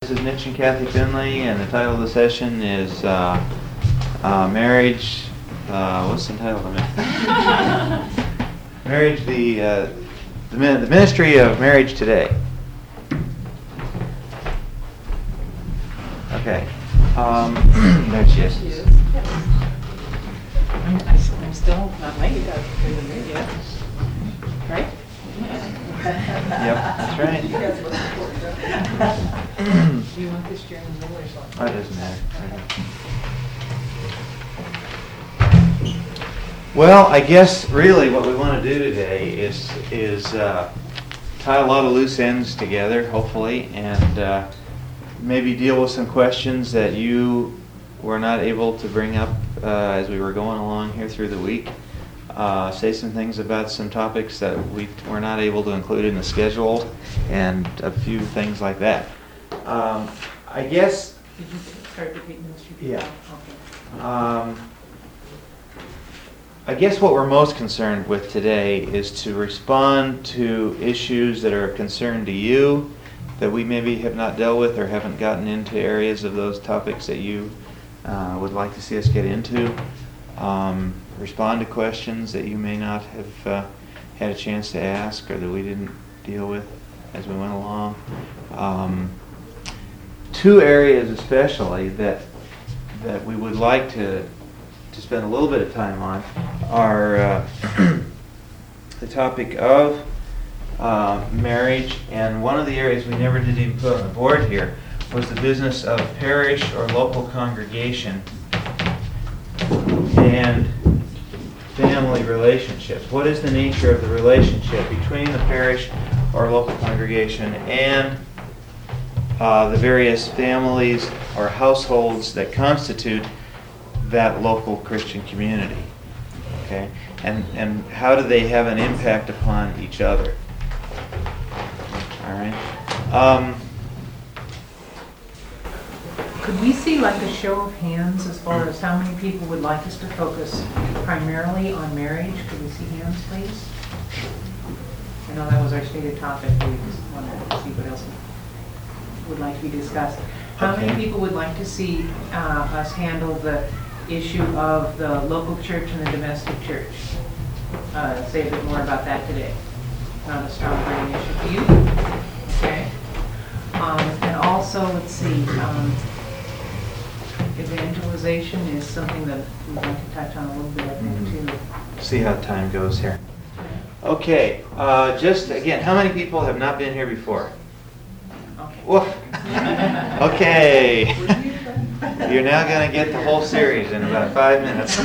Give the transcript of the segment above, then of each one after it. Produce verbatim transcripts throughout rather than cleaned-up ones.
This is Mitch and Kathy Finley, and the title of the session is uh, uh, Marriage. Uh, what's the title of it? Marriage, the, uh, the the Ministry of Marriage Today. Okay. Um, there she is. I'm, I'm still not late. You guys are the mood yet, right? Yep, that's right. Do you want this chair in the middle or something? Oh, it doesn't matter. Well, I guess really what we want to do today is is uh, tie a lot of loose ends together, hopefully, and uh, maybe deal with some questions that you were not able to bring up uh, as we were going along here through the week. Uh, say some things about some topics that we were not able to include in the schedule, and a few things like that. Um, I guess. Did you start repeating those two? Yeah. Okay. Um, I guess what we're most concerned with today is to respond to issues that are of concern to you, that we maybe have not dealt with or haven't gotten into areas of those topics that you uh, would like to see us get into. Um, respond to questions that you may not have uh, had a chance to ask or that we didn't deal with as we went along. Um, two areas especially that that we would like to to spend a little bit of time on are uh, the topic of uh, marriage, and one of the areas we never did even put on the board here was the business of parish or local congregation and family relationships. What is the nature of the relationship between the parish or local congregation and uh, the various families or households that constitute that local Christian community? Okay, and and how do they have an impact upon each other? All right. Um, Could we see like a show of hands as far as how many people would like us to focus primarily on marriage? Could we see hands, please? I know that was our stated topic. We just wanted to see what else would like to be discussed. How Okay. many people would like to see uh, us handle the issue of the local church and the domestic church? Uh, say a bit more about that today. Not a strong burning issue for you. Okay. Um, and also, let's see, um, evangelization is something that we'd like to touch on a little bit, I think, Mhm. too. see how time goes here. Okay. Uh, just again, how many people have not been here before? Okay. Woof. Okay. You're now going to get the whole series in about five minutes.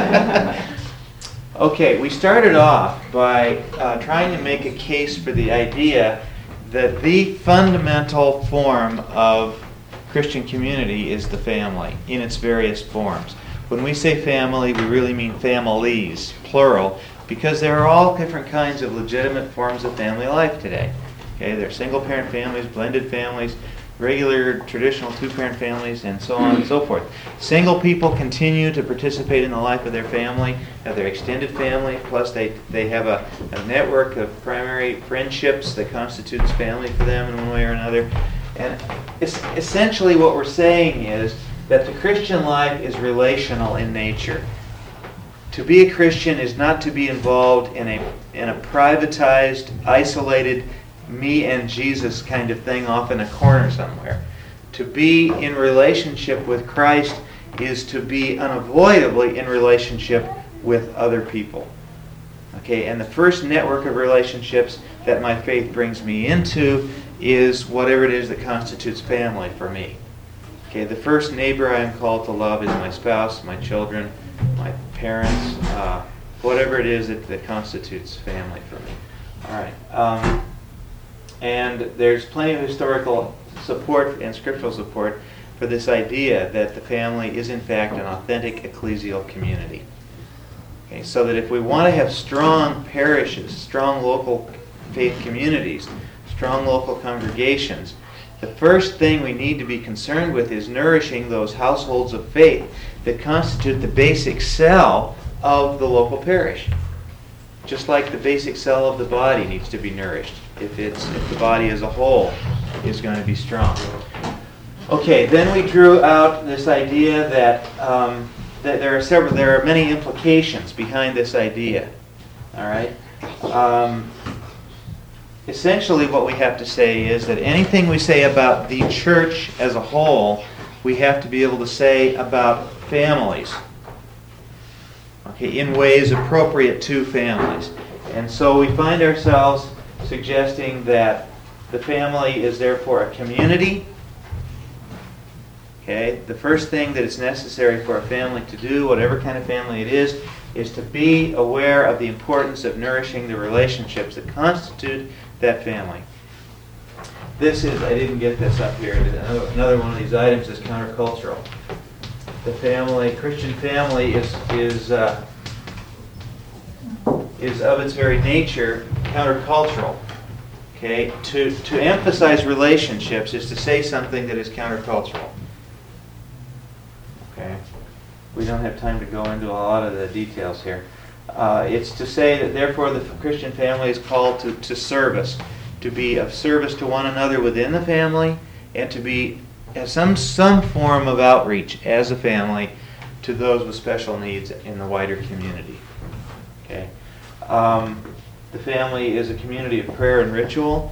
Okay, we started off by uh, trying to make a case for the idea that the fundamental form of Christian community is the family in its various forms. When we say family, we really mean families, plural, because there are all different kinds of legitimate forms of family life today. Okay, there are single-parent families, blended families, regular traditional two-parent families, and so on and so forth. Single people continue to participate in the life of their family, have their extended family, plus they, they have a, a network of primary friendships that constitutes family for them in one way or another. And es- essentially what we're saying is that the Christian life is relational in nature. To be a Christian is not to be involved in a in a privatized, isolated, me and Jesus kind of thing off in a corner somewhere. To be in relationship with Christ is to be unavoidably in relationship with other people. Okay, and the first network of relationships that my faith brings me into is whatever it is that constitutes family for me. Okay, the first neighbor I am called to love is my spouse, my children, my parents, uh, whatever it is that, that constitutes family for me. All right. Um, And there's plenty of historical support and scriptural support for this idea that the family is in fact an authentic ecclesial community. Okay, so that if we want to have strong parishes, strong local faith communities, strong local congregations, the first thing we need to be concerned with is nourishing those households of faith that constitute the basic cell of the local parish. Just like the basic cell of the body needs to be nourished if it's if the body as a whole is going to be strong. Okay, then we drew out this idea that, um, that there are several, there are many implications behind this idea. All right? Um, essentially what we have to say is that anything we say about the church as a whole, we have to be able to say about families. Okay, in ways appropriate to families. And so we find ourselves suggesting that the family is therefore a community. Okay, the first thing that is necessary for a family to do, whatever kind of family it is, is to be aware of the importance of nourishing the relationships that constitute that family. This is, I didn't get this up here, another one of these items is countercultural. The family, Christian family is, is, uh, is of its very nature countercultural. Okay, to, to emphasize relationships is to say something that is countercultural. Okay, we don't have time to go into a lot of the details here. Uh, it's to say that therefore the Christian family is called to, to service, to be of service to one another within the family, and to be as some some form of outreach as a family to those with special needs in the wider community. Okay, um, the family is a community of prayer and ritual,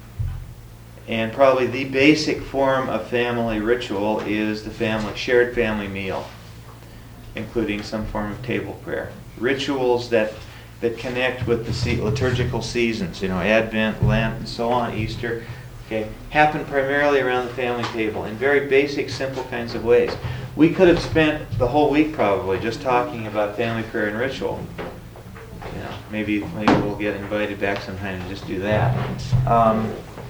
and probably the basic form of family ritual is the family shared family meal, including some form of table prayer. Rituals that that connect with the se- liturgical seasons, you know, Advent, Lent, and so on, Easter, okay, happen primarily around the family table in very basic, simple kinds of ways. We could have spent the whole week probably just talking about family prayer and ritual. You know, maybe maybe we'll get invited back sometime to just do that. Um,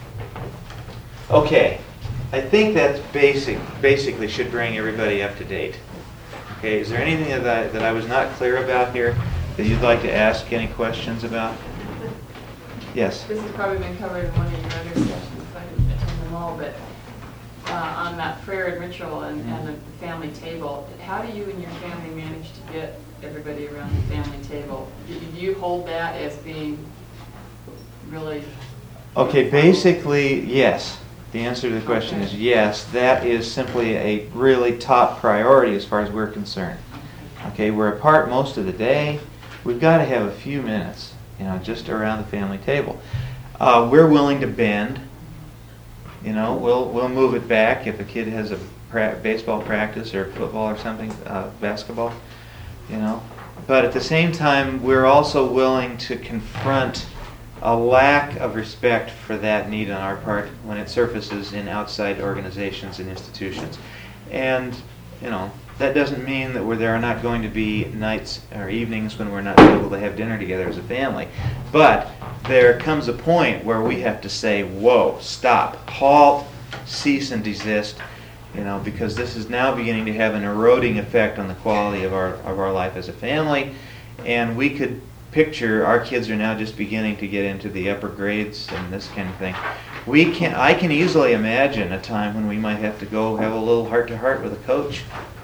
okay, I think that's basic. Basically, should bring everybody up to date. Okay, is there anything that I, that I was not clear about here that you'd like to ask any questions about? Yes. This has probably been covered in one of your other sessions, I didn't attend them all, but uh, on that prayer and ritual and, and the family table, how do you and your family manage to get everybody around the family table? Do do you hold that as being really... Okay, basically, yes. The answer to the question is yes. That is simply a really top priority as far as we're concerned. Okay, we're apart most of the day. We've got to have a few minutes, you know, just around the family table. Uh, we're willing to bend. You know, we'll we'll move it back if a kid has a pra- baseball practice or football or something, uh, basketball. You know, but at the same time, we're also willing to confront a lack of respect for that need on our part when it surfaces in outside organizations and institutions. And, you know, that doesn't mean that we're, there are not going to be nights or evenings when we're not able to have dinner together as a family. But there comes a point where we have to say, whoa, stop, halt, cease and desist, you know, because this is now beginning to have an eroding effect on the quality of our of our life as a family. And we could picture our kids are now just beginning to get into the upper grades and this kind of thing. We can I can easily imagine a time when we might have to go have a little heart to heart with a coach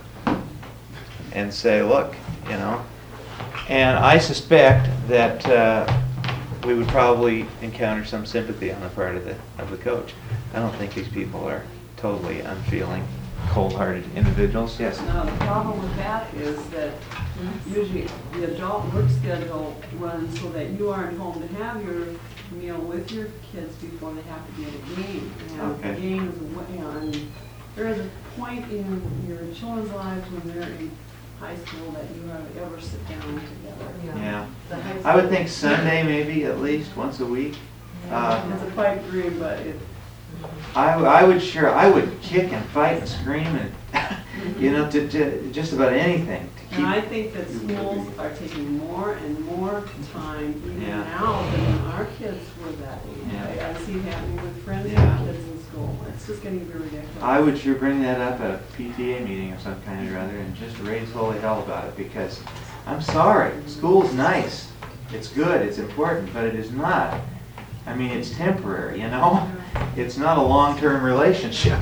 and say, look, you know, and I suspect that uh, we would probably encounter some sympathy on the part of the of the coach. I don't think these people are totally unfeeling, cold-hearted individuals. Yes. Now, the problem with that is that usually the adult work schedule runs so that you aren't home to have your meal with your kids before they have to be at a game. And Okay. the game is, a- you know, I mean, there is a point in your children's lives when they're in high school that you have to ever sit down together. Yeah. The high I would school- think Sunday maybe at least once a week. Uh, It's a pipe dream, but it, I, I would sure I would kick and fight and scream and you know to, to just about anything to and I keep. think that schools are taking more and more time even Yeah. now than when our kids were that age. Yeah. I, I see it happening with friends Yeah. and kids in school. It's just getting very ridiculous. I would sure bring that up at a P T A meeting of some kind or other and just raise holy hell about it because I'm sorry, school's nice, it's good, it's important, but it is not. I mean, it's temporary, you know. It's not a long-term relationship.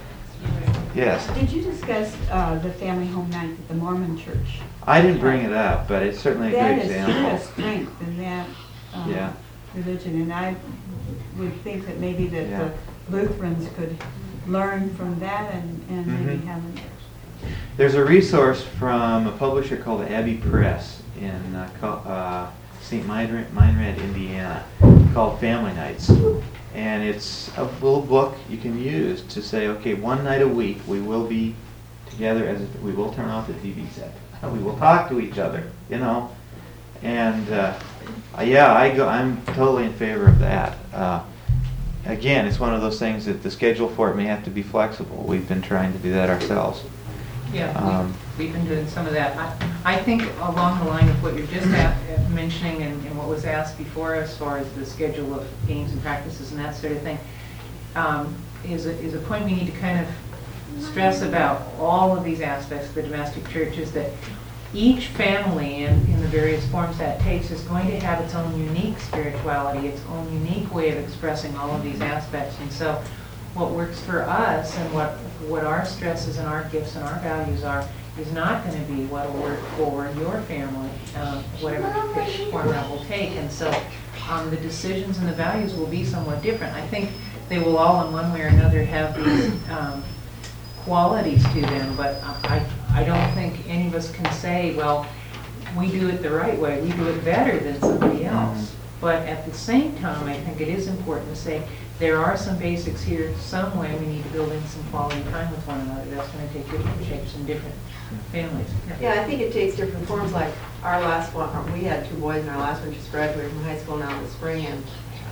Yes. Did you discuss uh, the family home night at the Mormon church? I didn't bring it up, but it's certainly a good That is example. a strength in that um, Yeah. religion, and I would think that maybe that Yeah. the Lutherans could learn from that and, and maybe Mhm. have an There's a resource from a publisher called Abbey Press in uh, co- uh, Saint Meinrad, Meinrad, Indiana, called Family Nights. And it's a little book you can use to say, okay, one night a week we will be together, as if we will turn off the T V set. We will talk to each other, you know. And uh, uh, yeah, I go. I'm totally in favor of that. Uh, again, it's one of those things that the schedule for it may have to be flexible. We've been trying to do that ourselves. Yeah, Um, we- we've been doing some of that. I I think along the line of what you're just a- uh, mentioning and and what was asked before as far as the schedule of games and practices and that sort of thing, um, is a is a point we need to kind of stress about all of these aspects of the domestic church, is that each family in, in the various forms that it takes is going to have its own unique spirituality, its own unique way of expressing all of these aspects. And so what works for us and what, what our stresses and our gifts and our values are is not going to be what will work for your family, um, whatever form that will take. And so um, the decisions and the values will be somewhat different. I think they will all in one way or another have these um, qualities to them, but I, I don't think any of us can say, well, we do it the right way, we do it better than somebody else. But at the same time, I think it is important to say there are some basics here, some way we need to build in some quality time with one another. That's going to take different shapes in different families. Yeah, I think it takes different forms, like our last one, we had two boys, and our last one just graduated from high school now in the spring, and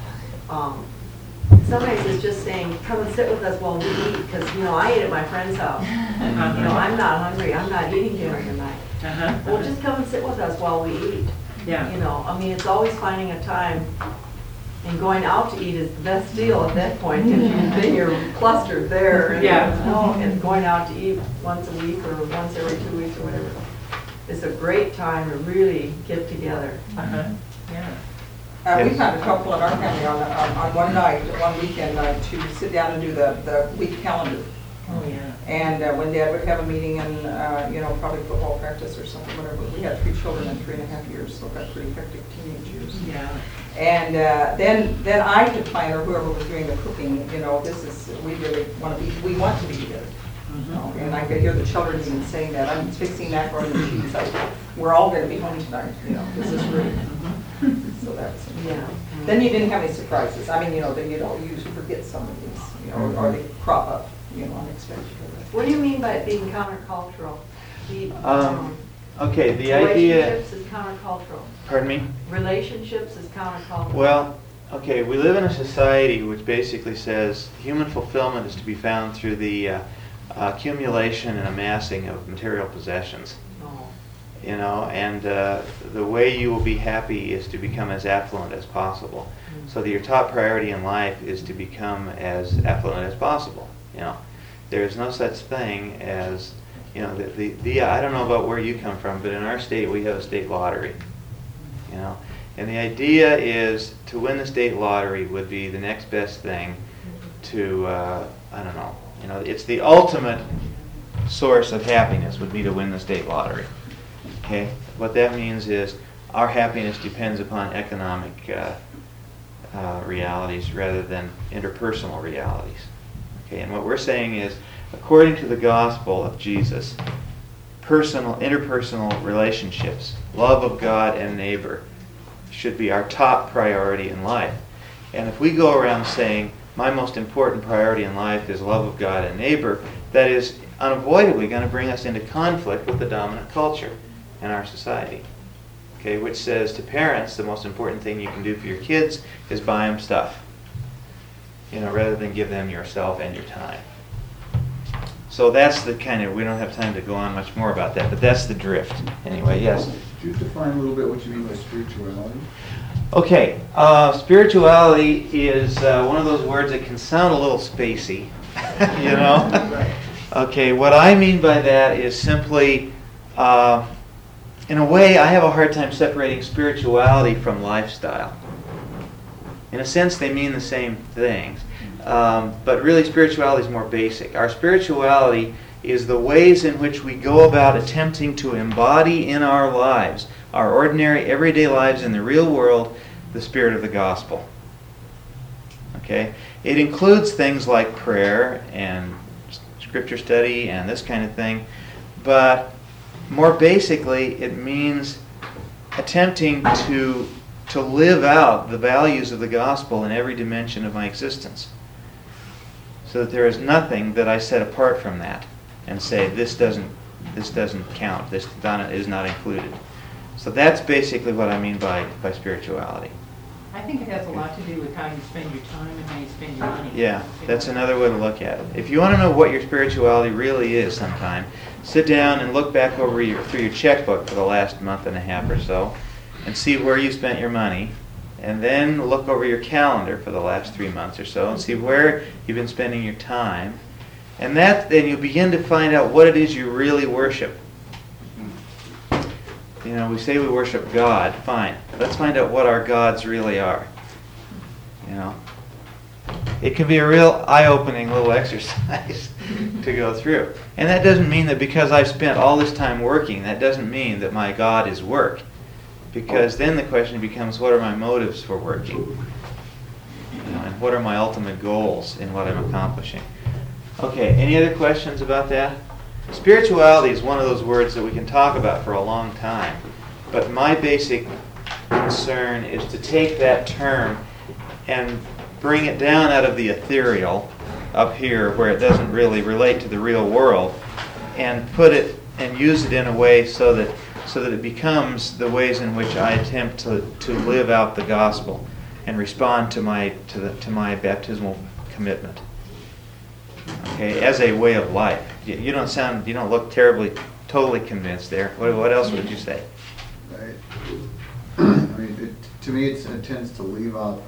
um, sometimes it's just saying, come and sit with us while we eat, because, you know, I ate at my friend's house. You know, I'm not hungry, I'm not eating dinner tonight. Uh-huh. Well, just come and sit with us while we eat. Yeah. You know, I mean, it's always finding a time, and going out to eat is the best deal at that point, because you, then you're clustered there. And, Yeah. you know, and going out to eat once a week or once every two weeks or whatever, it's a great time to really get together. Uh-huh. Yeah. Uh, we've had a couple in our family on, on, on one night, one weekend night, to sit down and do the, the week calendar. Oh, yeah. And uh, when Dad would have a meeting and, uh, you know, probably football practice or something, whatever. We had three children in three and a half years, so got pretty hectic teenage years. Yeah. And uh, then, then I had to plan, or whoever was doing the cooking, you know, this is, we really want to be, we want to be together. You know, and I could hear the children even saying that, I'm fixing macaroni and cheese, I, we're all going to be home tonight, you know, this is great. So that's, Yeah. then you didn't have any surprises. I mean, you know, then you don't usually forget some of these, you know, or they crop up, you know, unexpectedly. What do you mean by it being countercultural? The, Um, okay, the idea. Relationships is countercultural. Pardon me? Relationships is countercultural. Well, okay, we live in a society which basically says human fulfillment is to be found through the uh, accumulation and amassing of material possessions. No. You know, and uh, the way you will be happy is to become as affluent as possible. So that your top priority in life is to become as affluent as possible. You know, there is no such thing as, you know, the, the, the I don't know about where you come from, but in our state we have a state lottery. You know, and the idea is to win the state lottery would be the next best thing to, uh, I don't know, you know, it's the ultimate source of happiness would be to win the state lottery. Okay, what that means is our happiness depends upon economic uh, uh, realities rather than interpersonal realities. Okay, and what we're saying is, according to the gospel of Jesus, personal, interpersonal relationships, love of God and neighbor, should be our top priority in life. And if we go around saying, my most important priority in life is love of God and neighbor, that is unavoidably going to bring us into conflict with the dominant culture in our society. Okay, which says to parents, the most important thing you can do for your kids is buy them stuff. You know, rather than give them yourself and your time. So that's the kind of, we don't have time to go on much more about that, but that's the drift. Anyway, yes? Could you define a little bit what you mean by spirituality? Okay, uh, spirituality is uh, one of those words that can sound a little spacey, you know? Okay, what I mean by that is simply, uh, in a way, I have a hard time separating spirituality from lifestyle. In a sense, they mean the same things. Um, but really, spirituality is more basic. Our spirituality is the ways in which we go about attempting to embody in our lives, our ordinary, everyday lives in the real world, the spirit of the gospel. Okay. Okay? It includes things like prayer and scripture study and this kind of thing, but more basically it means attempting to to live out the values of the gospel in every dimension of my existence, so that there is nothing that I set apart from that and say this doesn't this doesn't count, this is not included. So that's basically what I mean by by spirituality. I think it has a lot to do with how you spend your time and how you spend your money. Yeah, that's another way to look at it. If you want to know what your spirituality really is sometime, sit down and look back over your through your checkbook for the last month and a half or so and see where you spent your money, and then look over your calendar for the last three months or so and see where you've been spending your time. And that then you begin to find out what it is you really worship. You know, we say we worship God, fine. Let's find out what our gods really are. You know, it can be a real eye-opening little exercise to go through. And that doesn't mean that because I've spent all this time working, that doesn't mean that my God is work. Because then the question becomes, what are my motives for working? You know, and what are my ultimate goals in what I'm accomplishing? Okay, any other questions about that? Spirituality is one of those words that we can talk about for a long time. But my basic concern is to take that term and bring it down out of the ethereal up here where it doesn't really relate to the real world, and put it and use it in a way so that so that it becomes the ways in which I attempt to, to live out the gospel and respond to my to the to my baptismal commitment. Okay, as a way of life. You, you don't sound you don't look terribly totally convinced there. What, what else would you say? Right. I mean, it, to me, it's, it tends to leave out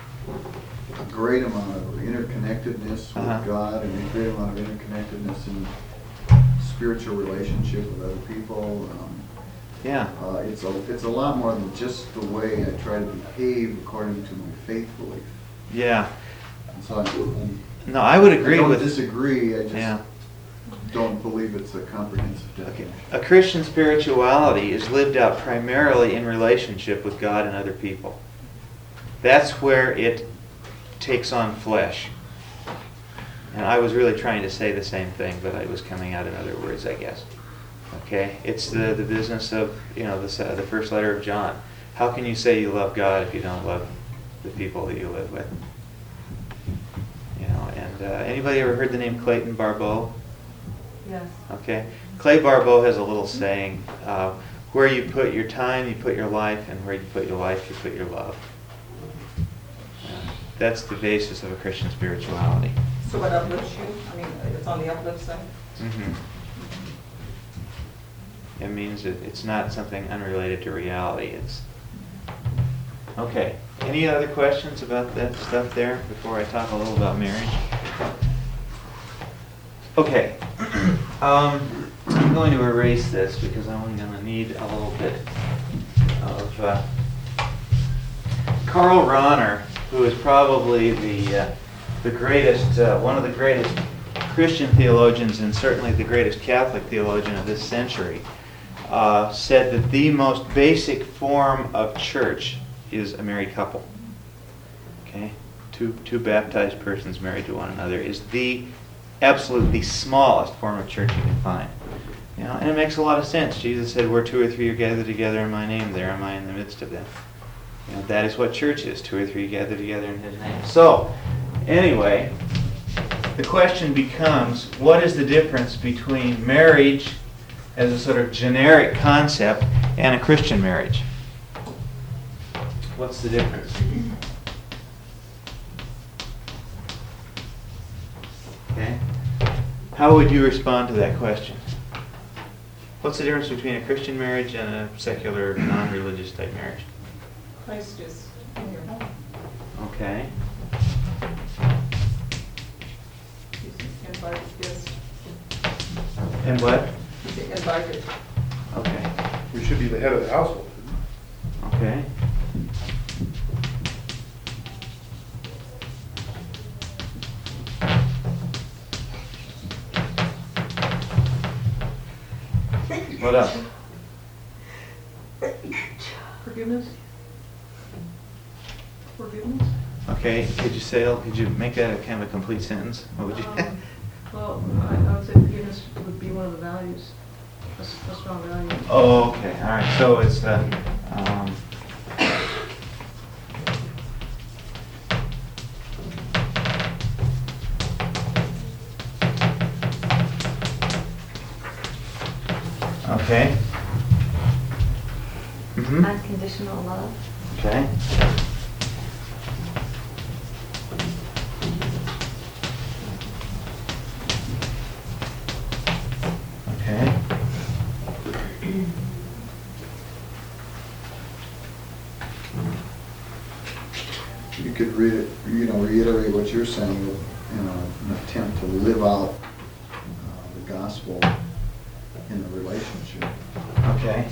a great amount of interconnectedness with Uh-huh. God, and a great amount of interconnectedness in spiritual relationship with other people. Um, Yeah. uh, it's a it's a lot more than just the way I try to behave according to my faith belief. Yeah. And so I, I'm, No, I would I agree don't with disagree. I just Yeah. don't believe it's a comprehensive Okay. definition. A Christian spirituality is lived out primarily in relationship with God and other people. That's where it takes on flesh. And I was really trying to say the same thing, but it was coming out in other words, I guess. Okay? It's the, the business of, you know, the, uh, the first letter of John. How can you say you love God if you don't love the people that you live with? You know, and uh, anybody ever heard the name Clayton Barbeau? Yes. Okay. Clay Barbeau has a little saying, uh, where you put your time, you put your life, and where you put your life, you put your love. Uh, that's the basis of a Christian spirituality. So what uplifts you? I mean, it's on the uplift side? Mm-hmm. It means that it's not something unrelated to reality. It's okay. Any other questions about that stuff there before I talk a little about marriage? Okay. um, I'm going to erase this because I'm only going to need a little bit of uh, Karl Rahner, who is probably the uh, the greatest, uh, one of the greatest Christian theologians, and certainly the greatest Catholic theologian of this century, uh, said that the most basic form of church is a married couple. Okay, two two baptized persons married to one another is the absolute the smallest form of church you can find. You know, and it makes a lot of sense. Jesus said, "Where two or three are gathered together in my name, there am I in the midst of them." You know, that is what church is: two or three gathered together in His name. So, anyway, the question becomes, what is the difference between marriage as a sort of generic concept and a Christian marriage? What's the difference? Okay. How would you respond to that question? What's the difference between a Christian marriage and a secular, non-religious type marriage? Christ is in your home. Okay. He's invited guest. And what? He's invited. Okay. We should be the head of the household. Okay. What else? Forgiveness? Forgiveness? Okay. Okay, could you say, could you make that a kind of a complete sentence? What would you? Um, Well, I I would say forgiveness would be one of the values, a s- a strong value. Oh, okay, all right, so it's, uh, um, okay. Mm-hmm, Unconditional love. okay. Okay. You could read it, you know, reiterate what you're saying, you know, an attempt to live out uh, the gospel in the relationship. Okay.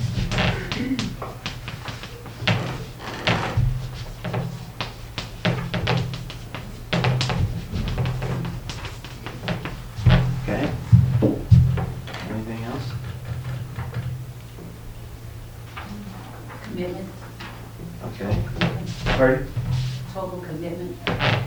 Okay. Anything else? Commitment, Okay. Pardon? total commitment.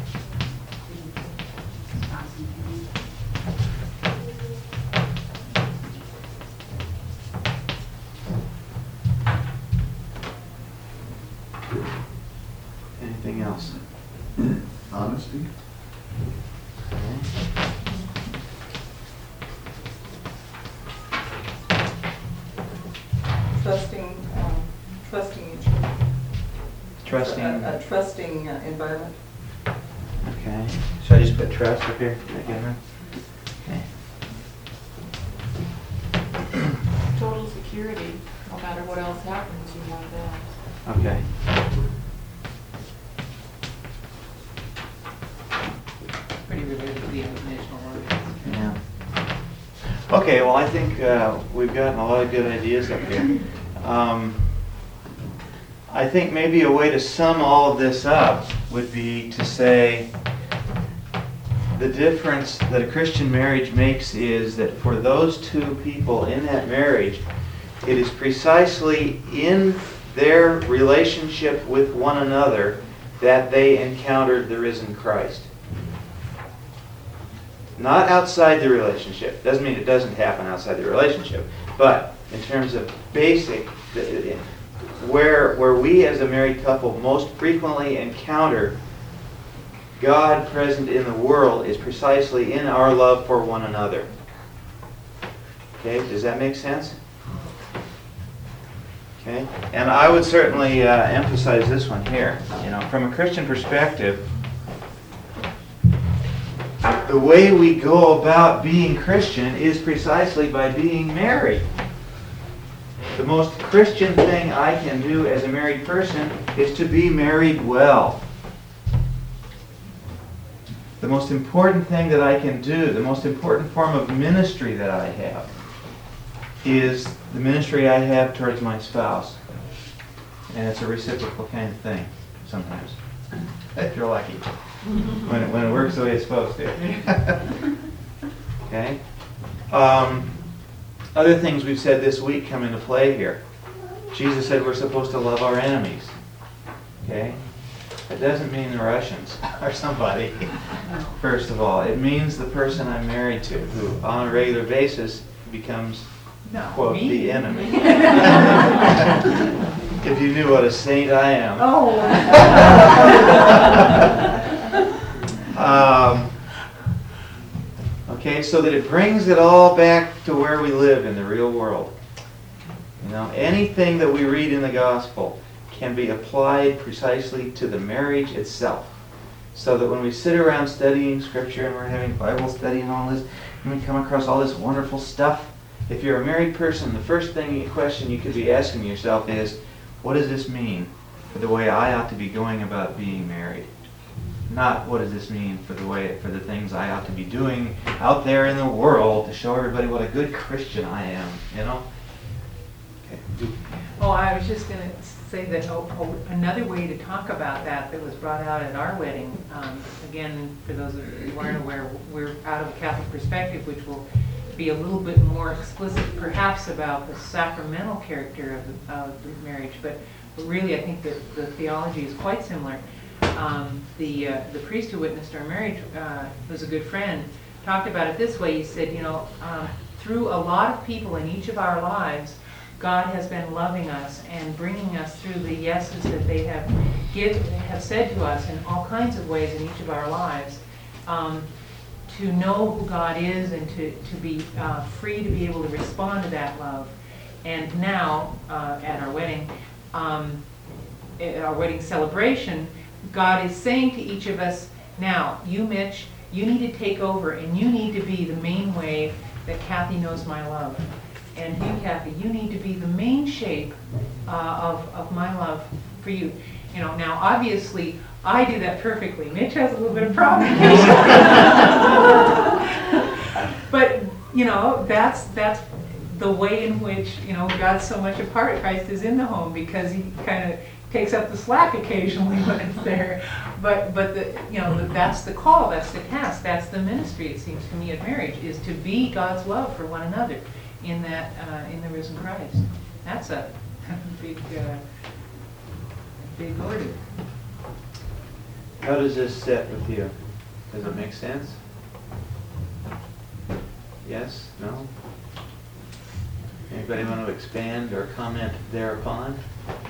Anything else? Honesty? Okay. Trusting, um, trusting each other. Trusting. A a trusting uh, environment. Okay. Should I just put trust up here again? Okay. Total security, no matter what else happens, you have that. Okay. Pretty related to the informational organs. Yeah. Okay, well, I think uh, we've gotten a lot of good ideas up here. Um, I think maybe a way to sum all of this up would be to say the difference that a Christian marriage makes is that for those two people in that marriage, it is precisely in their relationship with one another that they encountered the risen Christ. Not outside the relationship. Doesn't mean it doesn't happen outside the relationship. But in terms of basic, where, where we as a married couple most frequently encounter God present in the world is precisely in our love for one another. Okay, does that make sense? Okay, and I would certainly uh, emphasize this one here. You know, from a Christian perspective, the way we go about being Christian is precisely by being married. The most Christian thing I can do as a married person is to be married well. The most important thing that I can do, the most important form of ministry that I have, is the ministry I have towards my spouse. And it's a reciprocal kind of thing sometimes, if you're lucky. When it, when it works the way it's supposed to. Okay? Um, other things we've said this week come into play here. Jesus said we're supposed to love our enemies. Okay? It doesn't mean the Russians or somebody, first of all. It means the person I'm married to, who on a regular basis becomes, No, quote, me? the enemy. If you knew what a saint I am. Oh. Um, okay, so that it brings it all back to where we live in the real world. You know, anything that we read in the gospel can be applied precisely to the marriage itself. So that when we sit around studying Scripture and we're having Bible study and all this, and we come across all this wonderful stuff, if you're a married person, the first thing you question you could be asking yourself is, what does this mean for the way I ought to be going about being married? Not what does this mean for the way for the things I ought to be doing out there in the world to show everybody what a good Christian I am, you know? Okay. Oh, I was just going to say that oh, oh, another way to talk about that that was brought out at our wedding, um, again, for those of you who aren't aware, we're out of a Catholic perspective, which will be a little bit more explicit perhaps about the sacramental character of the, of the marriage, but really I think that the theology is quite similar. Um, the, uh, the priest who witnessed our marriage, uh, was a good friend, talked about it this way. He said, you know, um, through a lot of people in each of our lives, God has been loving us and bringing us through the yeses that they have give, have said to us in all kinds of ways in each of our lives, um, to know who God is and to, to be uh, free to be able to respond to that love. And now, uh, at our wedding, um, at our wedding celebration, God is saying to each of us, now, you, Mitch, you need to take over and you need to be the main way that Kathy knows my love. And you, Kathy, you need to be the main shape uh, of, of my love for you. You know, now obviously I do that perfectly. Mitch has a little bit of provocation. But, you know, that's that's the way in which, you know, God's so much a part. Christ is in the home because he kind of takes up the slack occasionally when it's there. But but the you know that's the call, that's the task, that's the ministry. It seems to me of marriage is to be God's love for one another in that uh, in the risen Christ. That's a big uh, big order. How does this sit with you? Does it make sense? Yes? No? Anybody want to expand or comment thereupon?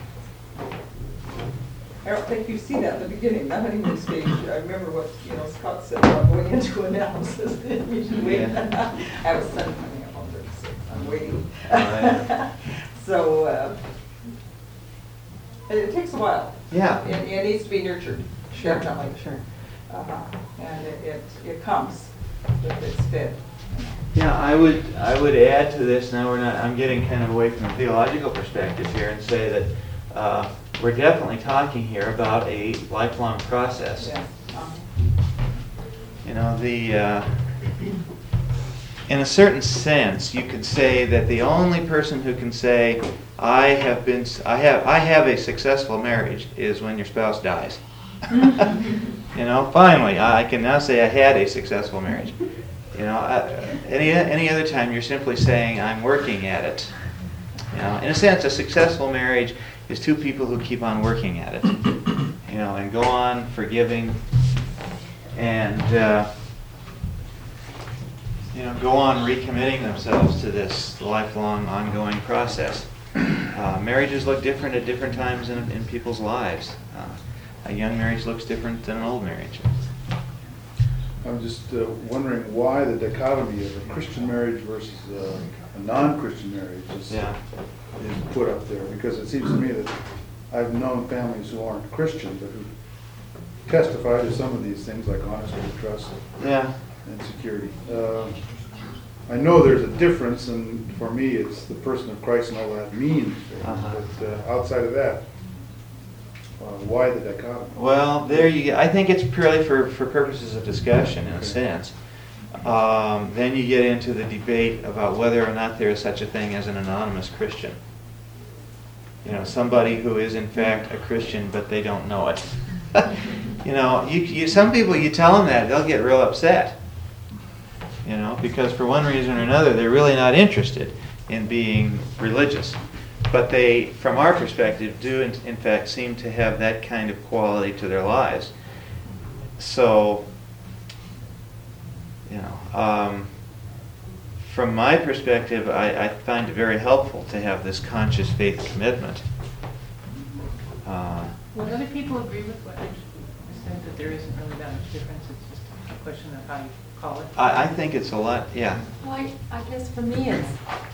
I don't think you see that in the beginning, the honeymoon stage. I remember what, you know, Scott said about going into analysis. We should wait. Yeah. I have a son coming up on thirty-six. I'm waiting. Oh, yeah. So, uh, it, it takes a while. Yeah. It, it needs to be nurtured. Sure. Definitely. Sure. Uh-huh. And it, it, it comes with its fit. Yeah, I would I would add to this. Now we're not. I'm getting kind of away from a theological perspective here, and say that uh, we're definitely talking here about a lifelong process. Yeah. Um, You know, the uh, in a certain sense, you could say that the only person who can say I have been I have I have a successful marriage is when your spouse dies. You know, finally, I can now say I had a successful marriage. You know, I, any any other time you're simply saying I'm working at it. You know, in a sense, a successful marriage is two people who keep on working at it. You know, and go on forgiving, and uh, you know, go on recommitting themselves to this lifelong, ongoing process. Uh, marriages look different at different times in, in people's lives. Uh, a young marriage looks different than an old marriage. I'm just uh, wondering why the dichotomy of a Christian marriage versus uh, a non-Christian marriage is, Yeah. is put up there, because it seems to me that I've known families who aren't Christian but who testify to some of these things like honesty, trust, Yeah. and security. Uh, I know there's a difference, and for me it's the person of Christ and all that means, Uh-huh. but uh, outside of that, uh, why the dichotomy? Well, there you go. I think it's purely for, for purposes of discussion, in a sense. Um, then you get into the debate about whether or not there is such a thing as an anonymous Christian. You know, somebody who is in fact a Christian, but they don't know it. You know, you, you, some people, you tell them that, they'll get real upset. You know, because for one reason or another, they're really not interested in being religious. But they, from our perspective, do in, in fact seem to have that kind of quality to their lives. So, you know, um, from my perspective, I, I find it very helpful to have this conscious faith commitment. Uh, Would other people agree with what I said, that there isn't really that much difference? It's just a question of how you call it? I, I think it's a lot, yeah. Well, I, I guess for me it's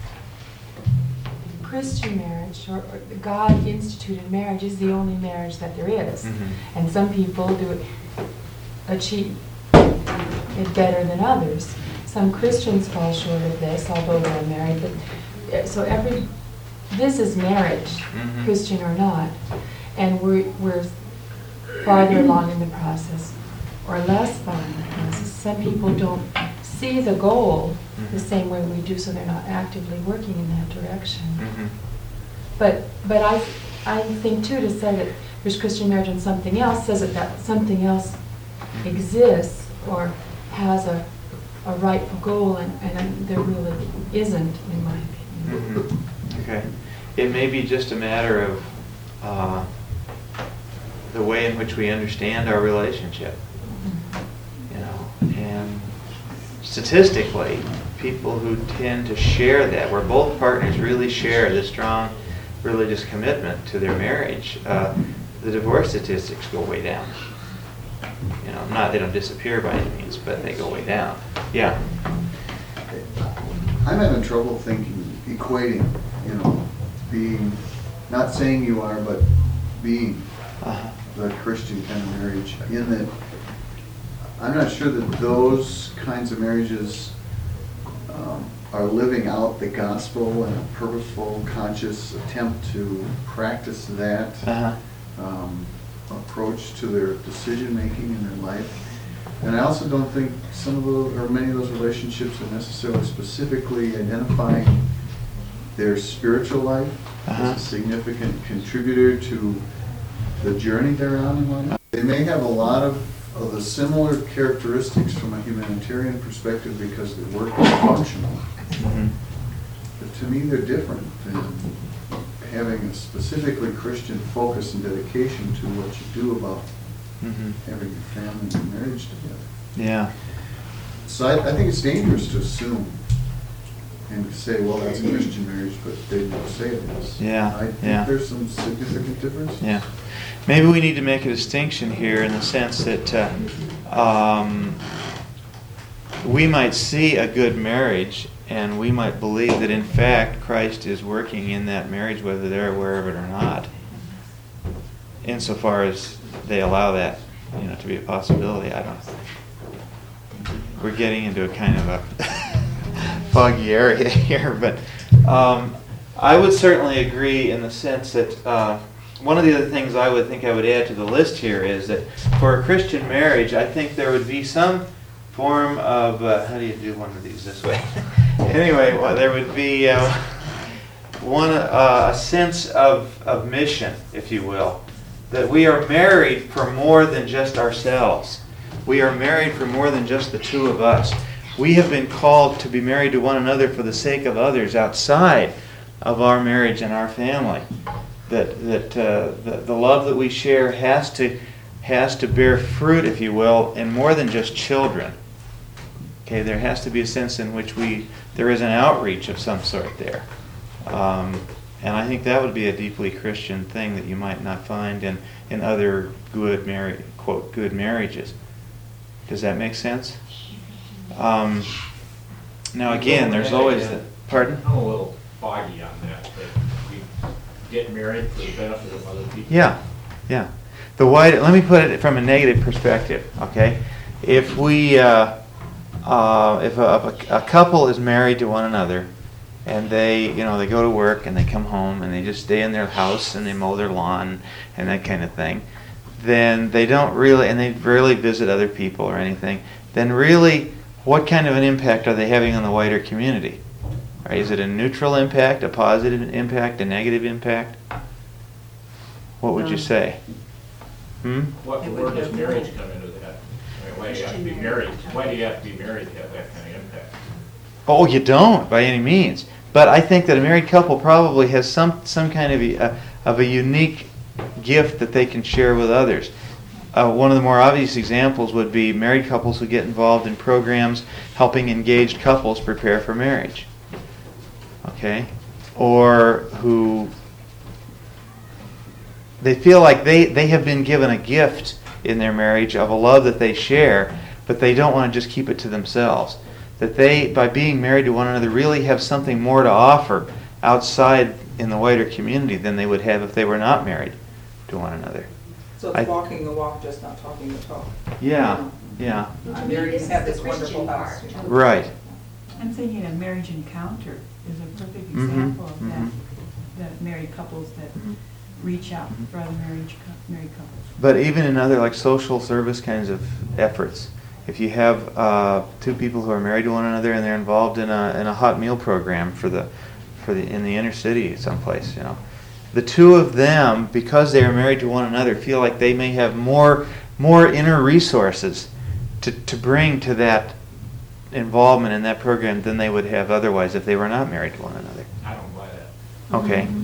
Christian marriage, or, or the God instituted marriage is the only marriage that there is. Mm-hmm. And some people do it, achieve it better than others. Some Christians fall short of this, although they're married. But uh, so every this is marriage, Mm-hmm. Christian or not, and we're we're farther along in the process or less far in the process. Some people don't see the goal the same way we do, so they're not actively working in that direction. Mm-hmm. But but I I think too, to say that there's Christian marriage and something else says that that something else exists or has a a rightful goal, and, and there really isn't, in my opinion. Mm-hmm. Okay. It may be just a matter of uh, the way in which we understand our relationship. You know, and statistically, people who tend to share that, where both partners really share the strong religious commitment to their marriage, uh, the divorce statistics go way down. You know, not they don't disappear by any means, but they go way down. Yeah. I'm having trouble thinking, equating, you know, being, not saying you are, but being Uh-huh. the Christian kind of marriage, in that I'm not sure that those kinds of marriages um, are living out the gospel in a purposeful, conscious attempt to practice that Uh-huh. um, approach to their decision-making in their life. And I also don't think some of those, or many of those relationships are necessarily specifically identifying their spiritual life Uh-huh. as a significant contributor to the journey they're on in life. They may have a lot of, of the similar characteristics from a humanitarian perspective because they work and functional. Mhm. But to me, they're different than having a specifically Christian focus and dedication to what you do about Mhm. having your family and marriage together. Yeah. So I, I think it's dangerous to assume and say, well, that's a Christian marriage, but they don't say it is. Yeah, I think yeah. there's some significant differences. Yeah. Maybe we need to make a distinction here in the sense that uh, um, we might see a good marriage and we might believe that in fact Christ is working in that marriage whether they're aware of it or not, insofar as they allow that, you know, to be a possibility. I don't we're getting into a kind of a foggy area here, but um, I would certainly agree in the sense that uh, one of the other things I would think I would add to the list here is that for a Christian marriage, I think there would be some form of, uh, how do you do one of these this way? Anyway, well, there would be uh, one uh, a sense of, of mission, if you will, that we are married for more than just ourselves. We are married for more than just the two of us. We have been called to be married to one another for the sake of others outside of our marriage and our family. That that uh, the, the love that we share has to has to bear fruit, if you will, in more than just children. Okay, there has to be a sense in which we there is an outreach of some sort there, um, and I think that would be a deeply Christian thing that you might not find in in other good marriage quote good marriages. Does that make sense? Um, now again, there's always the pardon. I'm a little foggy on that. That we get married for the benefit of other people. Yeah, yeah. The wide. Let me put it from a negative perspective. Okay, if we, uh, uh, if a, a, a couple is married to one another, and they, you know, they go to work and they come home and they just stay in their house and they mow their lawn and that kind of thing, then they don't really, and they rarely visit other people or anything. Then really, what kind of an impact are they having on the wider community? Right? Is it a neutral impact, a positive impact, a negative impact? What would you say? Hmm? What word does marriage come into that? I mean, why do you have to be married? Why do you have to be married to have that kind of impact? Oh, you don't, by any means. But I think that a married couple probably has some, some kind of a, of a unique gift that they can share with others. Uh, one of the more obvious examples would be married couples who get involved in programs helping engaged couples prepare for marriage. Okay? Or who they feel like they, they have been given a gift in their marriage of a love that they share, but they don't want to just keep it to themselves. That they, by being married to one another, really have something more to offer outside in the wider community than they would have if they were not married to one another. So it's I- walking the walk, just not talking the talk. Yeah, yeah, I'm there, you have this wonderful house. right. I'm thinking a marriage encounter is a perfect Mhm, example of that. mhm. The married couples that reach out for other marriage, cou- married couples. But even in other like social service kinds of efforts, if you have uh, two people who are married to one another and they're involved in a in a hot meal program for the for the in the inner city someplace, you know, the two of them, because they are married to one another, feel like they may have more more inner resources to to bring to that involvement in that program than they would have otherwise if they were not married to one another. I don't buy that. Okay.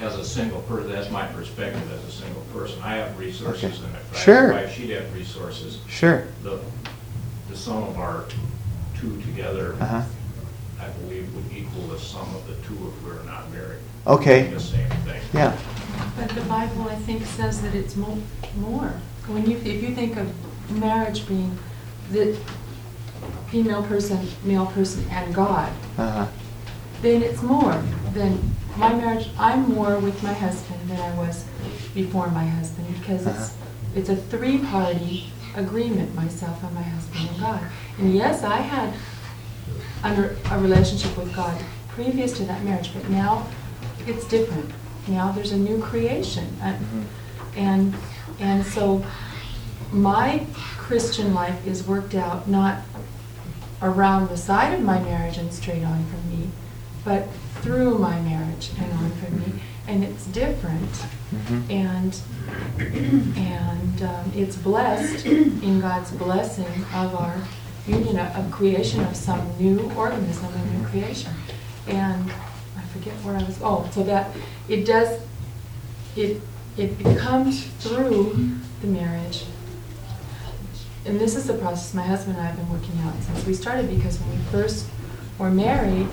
as a single person, that's my perspective as a single person. I have resources, Okay. and if I Sure. had a wife, she'd have resources. Sure. The, the sum of our two together, Uh-huh. I believe, would equal the sum of the two if we were not married. Okay. The same thing. Yeah. But the Bible, I think, says that it's mo- more. When you, if you think of marriage being the female person, male person, and God, Uh-huh. then it's more than my marriage. I'm more with my husband than I was before my husband, because it's Uh-huh. it's a three-party agreement, myself and my husband and God. And yes, I had under a relationship with God previous to that marriage, but now it's different. Now there's a new creation, and and, and so my Christian life is worked out not around the side of my marriage and straight on from me, but through my marriage and on from me, and it's different, Mhm. and and um, it's blessed in God's blessing of our union, of, of creation of some new organism, a new creation, and I forget where I was. Oh, so that it does, it it becomes through the marriage. And this is the process my husband and I have been working out since we started, because when we first were married,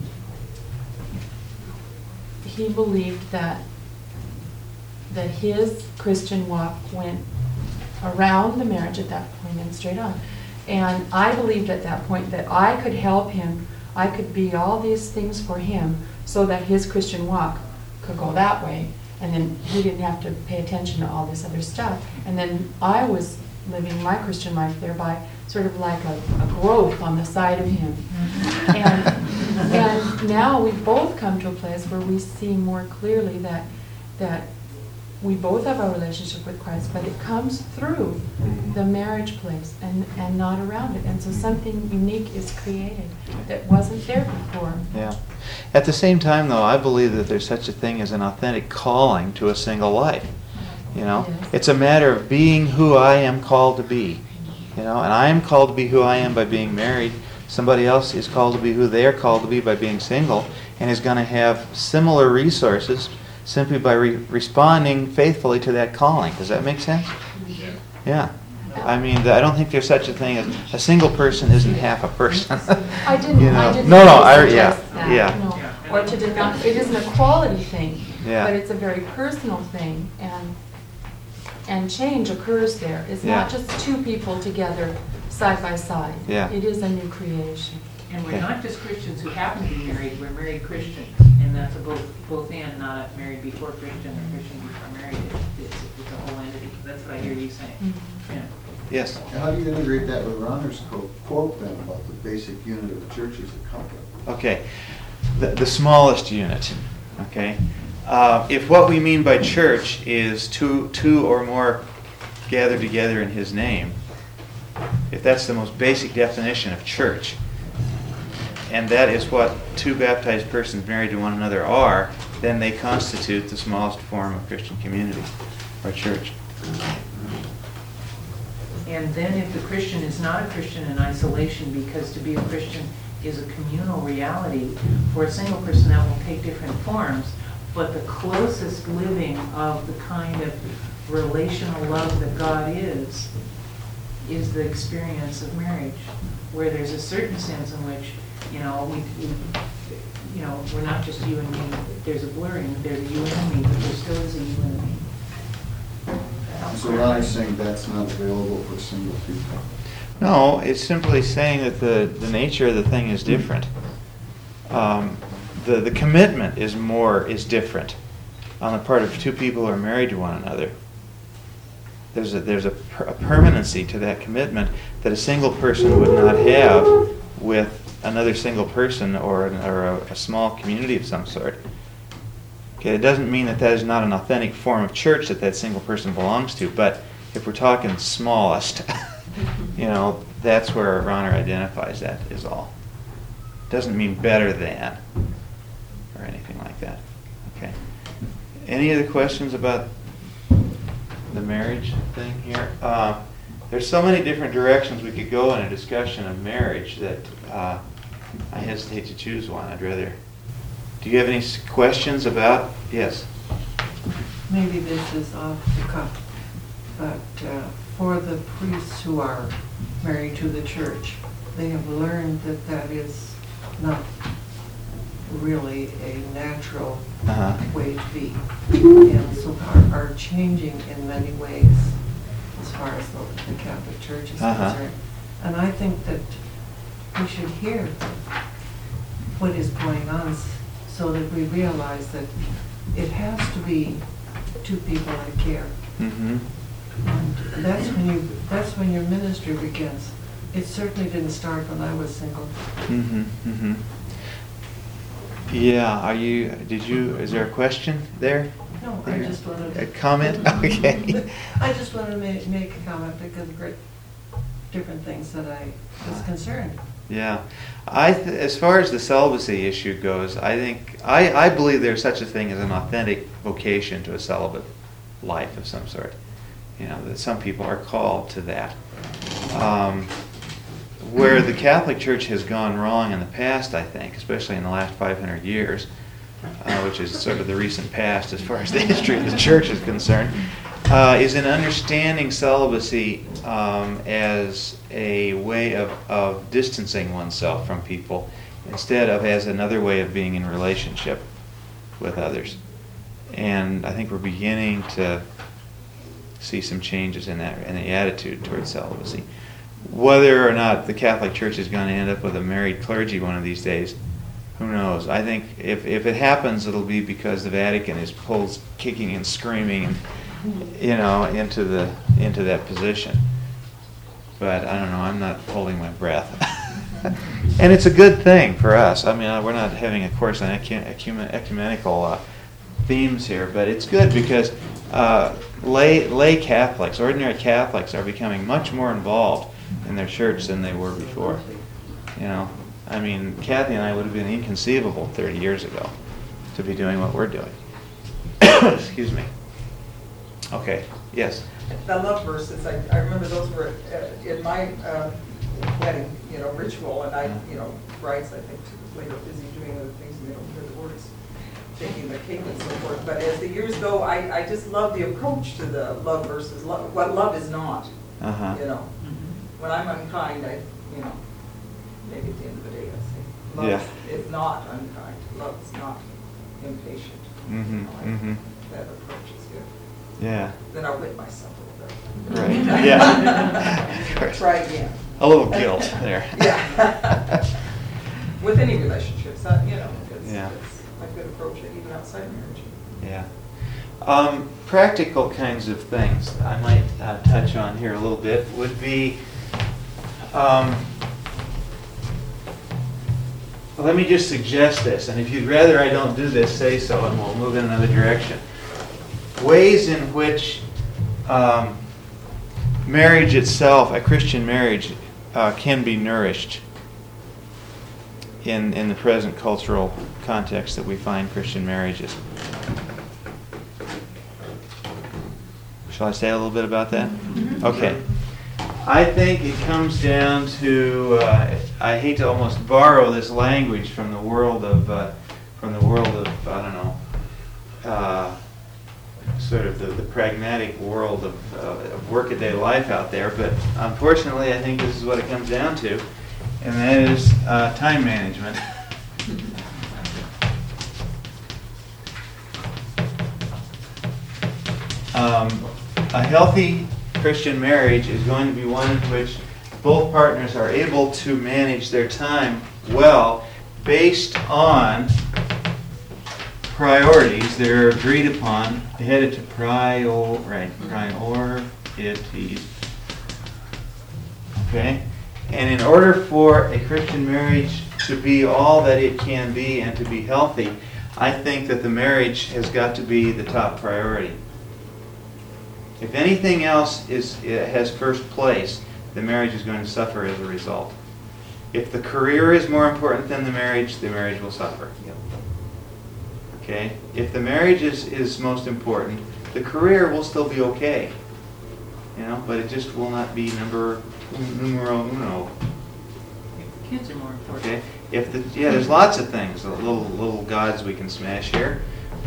he believed that that his Christian walk went around the marriage at that point and straight on. And I believed at that point that I could help him, I could be all these things for him so that his Christian walk could go that way, and then he didn't have to pay attention to all this other stuff. And then I was living my Christian life thereby sort of like a, a growth on the side of him. And, and now we've both come to a place where we see more clearly that that we both have our relationship with Christ, but it comes through the marriage place and, and not around it. And so something unique is created that wasn't there before. Yeah. At the same time, though, I believe that there's such a thing as an authentic calling to a single life. You know, Yes. it's a matter of being who I am called to be. You know, and I am called to be who I am by being married. Somebody else is called to be who they are called to be by being single, and is going to have similar resources simply by re- responding faithfully to that calling. Does that make sense? Yeah. Yeah. I mean, I don't think there's such a thing as a single person isn't half a person. I didn't, You know. I didn't No, no, really I- yeah, suggest that, yeah. no. Or to deny, it isn't a quality thing, Yeah. but it's a very personal thing, and and change occurs there. It's Yeah. not just two people together side by side. Yeah. It is a new creation. And we're Okay. not just Christians who happen to be married, we're married Christians. And that's a both, both and, not a married before Christian or Christian before married. It's, it's a whole entity. That's what I hear you saying. Mhm. Yeah. Yes. How do you integrate that with Ronner's quote, quote then about the basic unit of the church as a couple? Okay. The, the smallest unit. Okay. Uh, if what we mean by church is two, two or more gathered together in His name, if that's the most basic definition of church, and that is what two baptized persons married to one another are, then they constitute the smallest form of Christian community or church. And then if the Christian is not a Christian in isolation, because to be a Christian is a communal reality, for a single person that will take different forms, but the closest living of the kind of relational love that God is, is the experience of marriage, where there's a certain sense in which, you know, we, we you know, we're not just you and me, there's a blurring, there's a you and me, but there still is a you and me. So Ronner's saying that's not available for single people. No, it's simply saying that the, the nature of the thing is different. Um, the, the commitment is more, is different on the part of two people who are married to one another. There's a, there's a, per, a permanency to that commitment that a single person would not have with another single person or, an, or a, a small community of some sort. Okay, it doesn't mean that that is not an authentic form of church that that single person belongs to, but if we're talking smallest, you know, that's where Ronner identifies that is all. Doesn't mean better than or anything like that. Okay. Any other questions about the marriage thing here? Uh, there's so many different directions we could go in a discussion of marriage that uh, I hesitate to choose one. I'd rather. Do you have any s- questions about? Yes. maybe this is off the cuff, but uh, for the priests who are married to the church, they have learned that that is not really a natural Uh-huh. way to be. And so are, are changing in many ways as far as the, the Catholic Church is Uh-huh. concerned. And I think that we should hear what is going on s- so that we realize that it has to be two people that care. Mm-hmm. And that's when you, that's when your ministry begins. It certainly didn't start when I was single. Mm-hmm. Mm-hmm. Yeah, are you, did you, is there a question there? No, I just wanted A to. comment? Okay. I just wanted to make, make a comment because of great, different things that I was concerned. Yeah. I, th- as far as the celibacy issue goes, I think, I, I believe there's such a thing as an authentic vocation to a celibate life of some sort. You know, that some people are called to that. Um, where the Catholic Church has gone wrong in the past, I think, especially in the last five hundred years, uh, which is sort of the recent past as far as the history of the Church is concerned, uh, is in understanding celibacy um, as a way of, of distancing oneself from people instead of as another way of being in relationship with others. And I think we're beginning to see some changes in that, in the attitude towards celibacy. Whether or not the Catholic Church is going to end up with a married clergy one of these days, who knows? I think if, if it happens, it'll be because the Vatican is pulled kicking and screaming, and, you know, into the into that position. But I don't know. I'm not holding my breath. And it's a good thing for us. I mean, we're not having a course on ecu- ecumen- ecumenical uh, themes here, but it's good because uh, lay lay Catholics, ordinary Catholics, are becoming much more involved in their church than they were before. You know, I mean, Kathy and I would have been inconceivable thirty years ago to be doing what we're doing. Excuse me. Okay. Yes. The love verses, I, I remember those were uh, in my uh, wedding, you know, ritual, and I, you know, brides, I think, too, later busy doing other things, and they don't hear the words, taking the cake and so forth. But as the years go, I, I just love the approach to the love verses, love, what love is not, Uh-huh. you know. When I'm unkind, I, you know, maybe at the end of the day, I say, love Yeah. is not unkind, love is not impatient. Mm-hmm. You know, I- Mm-hmm. That approach is good. Yeah. Then I'll whip myself a little Right. bit. Yeah. Of course. Try again. A little guilt there. Yeah. With any relationships, uh, you know, it's, Yeah. it's a good approach even outside of marriage. Yeah. Um, practical kinds of things I might uh, touch on here a little bit would be, um, well, let me just suggest this, and if you'd rather I don't do this, say so, and we'll move in another direction. Ways in which um, marriage itself, a Christian marriage, uh, can be nourished in, in the present cultural context that we find Christian marriages. Shall I say a little bit about that? Okay. I think it comes down to, uh, I hate to almost borrow this language from the world of, uh, from the world of, I don't know, uh, sort of the, the pragmatic world of, uh, of workaday life out there, but unfortunately I think this is what it comes down to, and that is uh, time management. Um, a healthy Christian marriage is going to be one in which both partners are able to manage their time well based on priorities that are agreed upon, headed to prior, right, priorities. Okay? And in order for a Christian marriage to be all that it can be and to be healthy, I think that the marriage has got to be the top priority. If anything else is has first place, the marriage is going to suffer as a result. If the career is more important than the marriage, the marriage will suffer. Okay? If the marriage is, is most important, the career will still be okay. You know, but it just will not be number numero uno. Kids are more important. Okay? If the yeah, there's lots of things, little little gods we can smash here.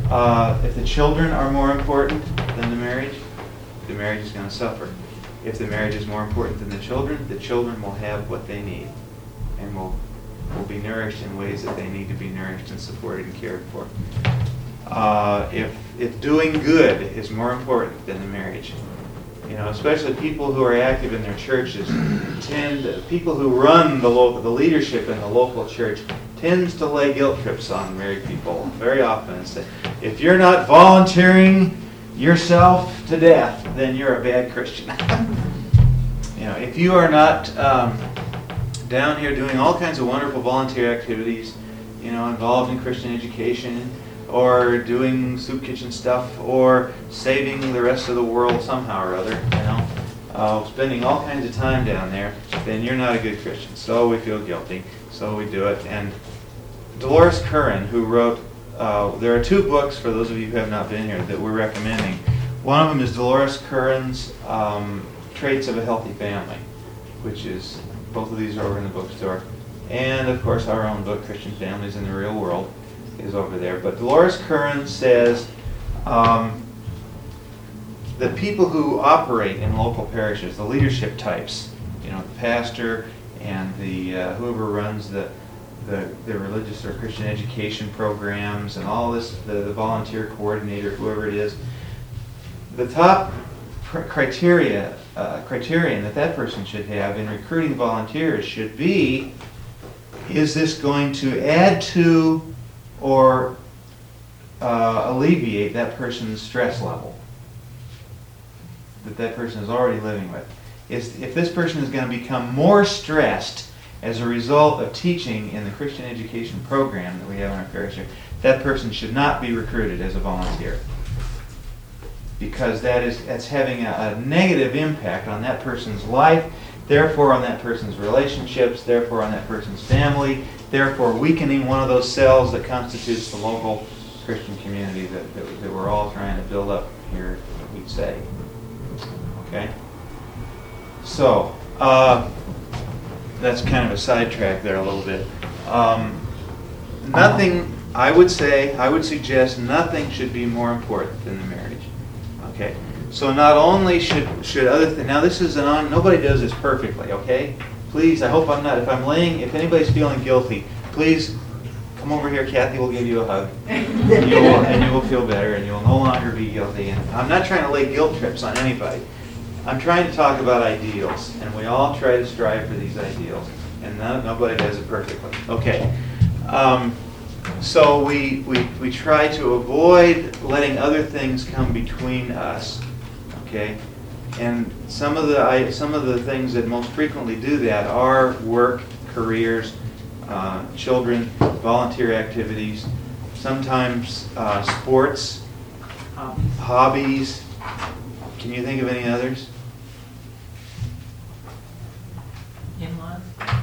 Uh, if the children are more important than the marriage, the marriage is going to suffer. If the marriage is more important than the children, the children will have what they need and will, will be nourished in ways that they need to be nourished and supported and cared for. Uh, if, if doing good is more important than the marriage, you know, especially people who are active in their churches tend, people who run the local, the leadership in the local church tends to lay guilt trips on married people very often and say, if you're not volunteering yourself to death, then you're a bad Christian. You know, if you are not um, down here doing all kinds of wonderful volunteer activities, you know, involved in Christian education, or doing soup kitchen stuff, or saving the rest of the world somehow or other, you know, uh, spending all kinds of time down there, then you're not a good Christian. So we feel guilty, so we do it. And Dolores Curran, who wrote, uh, there are two books for those of you who have not been here that we're recommending. One of them is Dolores Curran's um, Traits of a Healthy Family, which is, both of these are over in the bookstore. And of course our own book, Christian Families in the Real World, is over there. But Dolores Curran says um, the people who operate in local parishes, the leadership types, you know, the pastor and the uh, whoever runs the, the the religious or Christian education programs and all this, the, the volunteer coordinator, whoever it is, the top pr- criteria uh, criterion that that person should have in recruiting volunteers should be: is this going to add to or uh, alleviate that person's stress level that that person is already living with? Is, if this person is going to become more stressed as a result of teaching in the Christian education program that we have in our parish, that person should not be recruited as a volunteer, because that is that's having a, a negative impact on that person's life, therefore on that person's relationships, therefore on that person's family, therefore weakening one of those cells that constitutes the local Christian community that, that, that we're all trying to build up here, we'd say. Okay? So, uh, that's kind of a sidetrack there a little bit. Um, nothing, I would say, I would suggest nothing should be more important than the marriage. Okay? So not only should should other things, now this is an on, nobody does this perfectly, okay? Please, I hope I'm not, if I'm laying, if anybody's feeling guilty, please come over here, Kathy will give you a hug. And you will, and you will feel better, and you will no longer be guilty. And I'm not trying to lay guilt trips on anybody. I'm trying to talk about ideals, and we all try to strive for these ideals, and no, nobody does it perfectly. Okay. Um, so we, we, we try to avoid letting other things come between us. Okay, and some of the I, some of the things that most frequently do that are work, careers, uh, children, volunteer activities, sometimes uh, sports, Hobbies. hobbies. Can you think of any others? In-laws.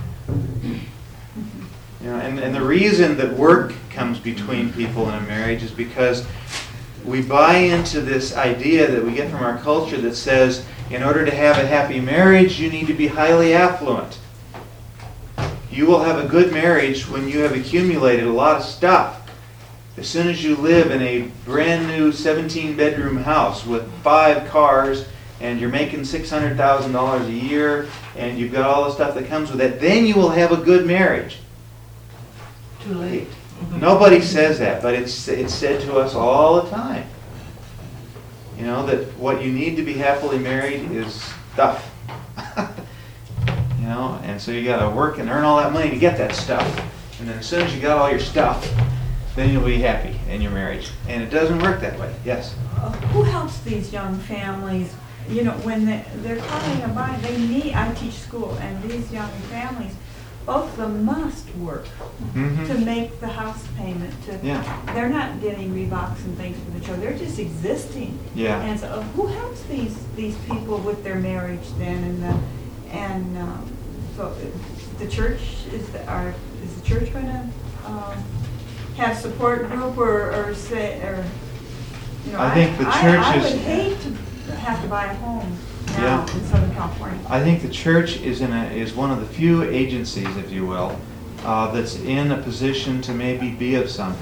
You know, and, and the reason that work comes between people in a marriage is because we buy into this idea that we get from our culture that says, in order to have a happy marriage, you need to be highly affluent. You will have a good marriage when you have accumulated a lot of stuff. As soon as you live in a brand new seventeen bedroom house with five cars, and you're making six hundred thousand dollars a year, and you've got all the stuff that comes with it, then you will have a good marriage. Too late. Nobody says that, but it's it's said to us all the time. You know, that what you need to be happily married is stuff. You know, and so you got to work and earn all that money to get that stuff. And then as soon as you got all your stuff, then you'll be happy in your marriage. And it doesn't work that way. Yes? Uh, Who helps these young families, you know, when they- they're coming about, they need, I teach school, and these young families, both of them must work Mm-hmm. to make the house payment, to, Yeah. they're not getting Reeboks and things for the children, they're just existing. Yeah. And so, uh, who helps these, these people with their marriage then, and the, and, um, so, uh, the church, is the, are, is the church gonna, um, have support group, or, or say, or, you know, I think the I- church I is- would hate to have to buy a home now Yeah. in Southern California. I think the church is in a, is one of the few agencies, if you will, uh, that's in a position to maybe be of some help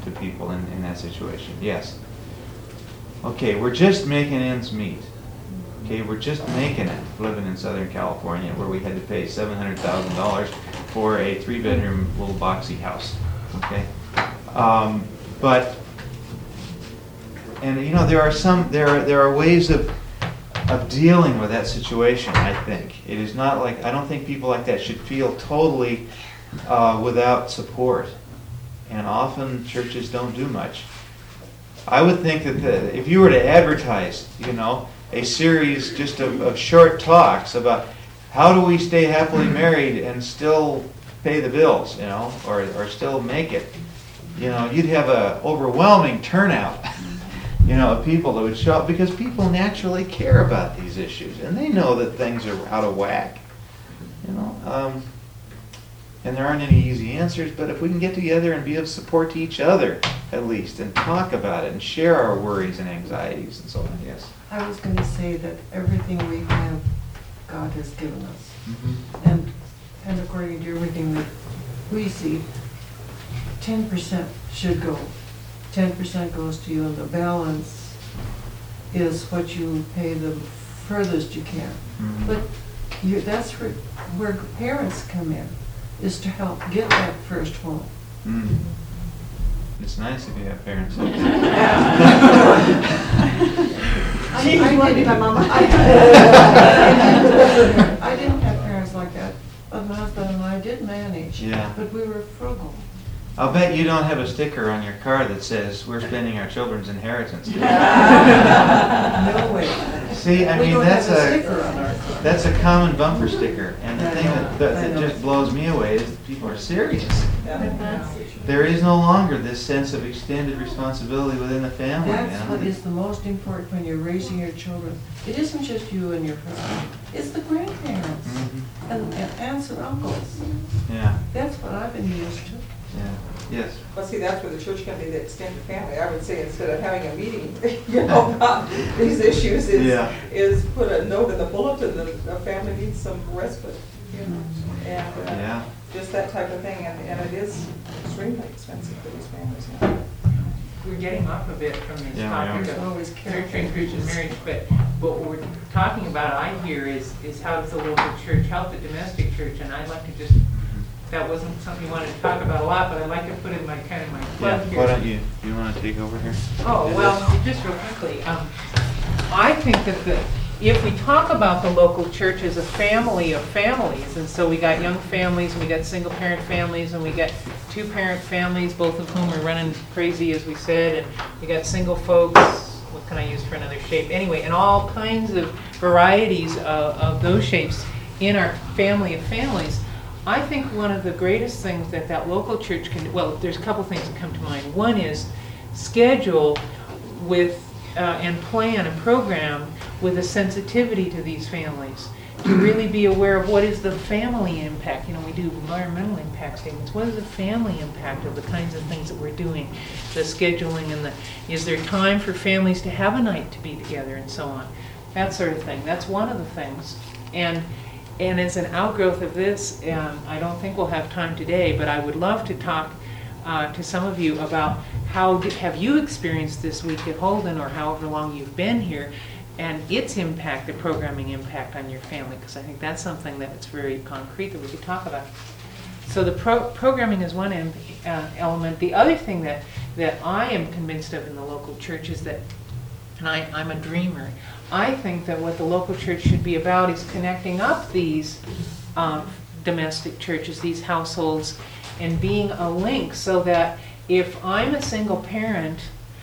to people in, in that situation. Yes. Okay, we're just making ends meet. Okay, we're just making it living in Southern California, where we had to pay seven hundred thousand dollars for a three-bedroom little boxy house. Okay, um, but and you know there are some there are there are ways of of dealing with that situation. I think it is not like I don't think people like that should feel totally uh, without support, and often churches don't do much. I would think that the, if you were to advertise, you know, a series just of, of short talks about how do we stay happily married and still pay the bills, you know, or, or still make it, you know, you'd have a overwhelming turnout, you know, of people that would show up because people naturally care about these issues and they know that things are out of whack, you know. Um, and there aren't any easy answers, but if we can get together and be of support to each other, at least, and talk about it and share our worries and anxieties and so on, yes. I was going to say that everything we have, God has given us. Mm-hmm. And, and according to everything that we see, ten percent should go. ten percent goes to you, and the balance is what you pay the furthest you can. Mm-hmm. But you, that's where, where parents come in, is to help get that first home. Mm. It's nice if you have parents. I, Gee, I you want to be didn't- my mama? I, I didn't have parents like that, but my husband and I did manage. Yeah. But we were frugal. I'll bet you don't have a sticker on your car that says, we're spending our children's inheritance. No way. See, I We mean, don't that's have a sticker on our a, car. that's a common bumper sticker. And the I thing know, that, that, I that know. just blows me away is that people are serious. Yeah. There is no longer this sense of extended responsibility within the family. That's you know? what is the most important when you're raising your children. It isn't just you and your husband, it's the grandparents Mhm. and, and aunts and uncles. Yeah, That's what I've been used to. yeah, yes. Well, see, that's where the church can be the extended family. I would say instead of having a meeting, you know, about these issues, is, Yeah. is put a note in the bulletin that a family needs some respite, you know, and uh, Yeah. just that type of thing, and, and it is extremely expensive for these families now. We're getting off a bit from this Yeah, we topic are. of Always church careful. and Christian marriage, but what we're talking about, I hear, is, is how does the local church help the domestic church? And I'd like to just, that wasn't something you wanted to talk about a lot, but I'd like to put in my, kind of my Yeah, plug here. why don't you, do you want to take over here? Oh, well, just real quickly, um, I think that the, if we talk about the local church as a family of families, and so we got young families, and we got single-parent families, and we got two-parent families, both of whom are running crazy, as we said, and we got single folks, what can I use for another shape? Anyway, and all kinds of varieties of, of those shapes in our family of families. I think one of the greatest things that that local church can do, well, there's a couple things that come to mind. One is schedule with uh, and plan and program with a sensitivity to these families, to really be aware of what is the family impact. You know, we do environmental impact statements. What is the family impact of the kinds of things that we're doing, the scheduling, and the, is there time for families to have a night to be together and so on, that sort of thing. That's one of the things. And and as an outgrowth of this, um, I don't think we'll have time today, but I would love to talk uh, to some of you about how did, have you experienced this week at Holden, or however long you've been here, and its impact, the programming impact on your family, because I think that's something that's very concrete that we could talk about. So the pro programming is one em uh, element. The other thing that, that I am convinced of in the local church is that, and I, I'm a dreamer, I think that what the local church should be about is connecting up these um, domestic churches, these households, and being a link, so that if I'm a single parent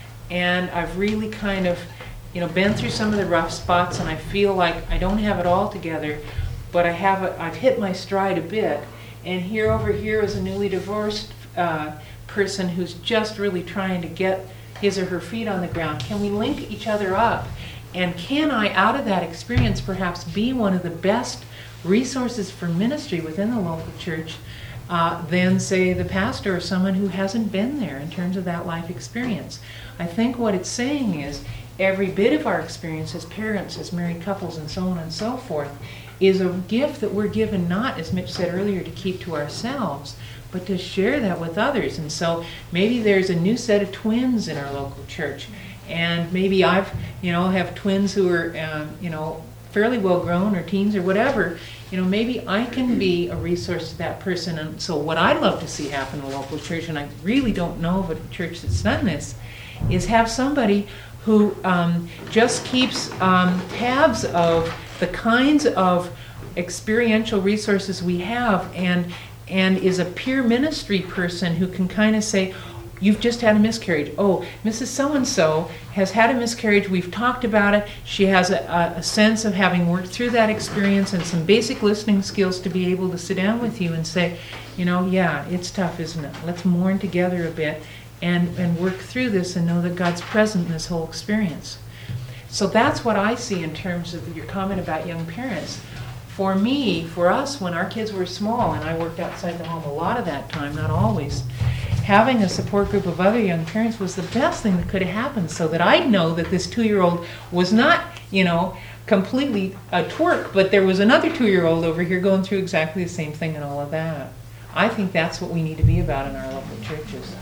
and I've really kind of, you know, been through some of the rough spots and I feel like I don't have it all together, but I have a, I've hit my stride a bit, and here over here is a newly divorced uh, person who's just really trying to get his or her feet on the ground. Can we link each other up? And can I, out of that experience, perhaps be one of the best resources for ministry within the local church uh, than, say, the pastor or someone who hasn't been there in terms of that life experience? I think what it's saying is every bit of our experience as parents, as married couples, and so on and so forth, is a gift that we're given, not, as Mitch said earlier, to keep to ourselves, but to share that with others. And so maybe there's a new set of twins in our local church, and maybe I've, you know, have twins who are, um, you know, fairly well grown or teens or whatever. You know, maybe I can be a resource to that person. And so what I'd love to see happen in a local church, and I really don't know of a church that's done this, is have somebody who um, just keeps um, tabs of the kinds of experiential resources we have, and and is a peer ministry person who can kind of say, you've just had a miscarriage. Oh, Missus So-and-so has had a miscarriage. We've talked about it. She has a, a sense of having worked through that experience and some basic listening skills to be able to sit down with you and say, you know, yeah, it's tough, isn't it? Let's mourn together a bit and, and work through this and know that God's present in this whole experience. So that's what I see in terms of your comment about young parents. For me, for us, when our kids were small, and I worked outside the home a lot of that time, not always, having a support group of other young parents was the best thing that could have happened, so that I'd know that this two-year-old was not, you know, completely a twerk, but there was another two-year-old over here going through exactly the same thing and all of that. I think that's what we need to be about in our local churches.